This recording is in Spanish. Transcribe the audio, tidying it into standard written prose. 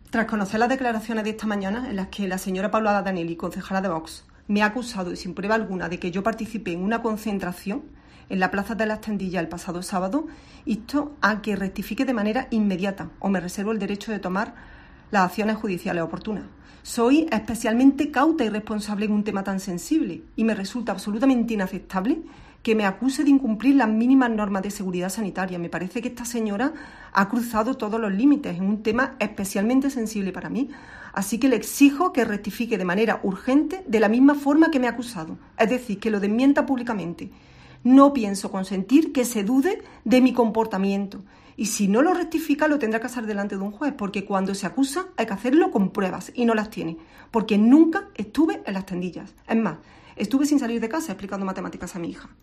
Tras conocer las declaraciones de esta mañana en las que la señora Paula Danelli, concejala de Vox, me ha acusado y sin prueba alguna de que yo participé en una concentración en la Plaza de las Tendillas el pasado sábado, insto a que rectifique de manera inmediata o me reservo el derecho de tomar las acciones judiciales oportunas. Soy especialmente cauta y responsable en un tema tan sensible y me resulta absolutamente inaceptable que me acuse de incumplir las mínimas normas de seguridad sanitaria. Me parece que esta señora ha cruzado todos los límites en un tema especialmente sensible para mí. Así que le exijo que rectifique de manera urgente de la misma forma que me ha acusado. Es decir, que lo desmienta públicamente. No pienso consentir que se dude de mi comportamiento. Y si no lo rectifica, lo tendrá que hacer delante de un juez, porque cuando se acusa hay que hacerlo con pruebas y no las tiene. Porque nunca estuve en las Tendillas. Es más, estuve sin salir de casa explicando matemáticas a mi hija.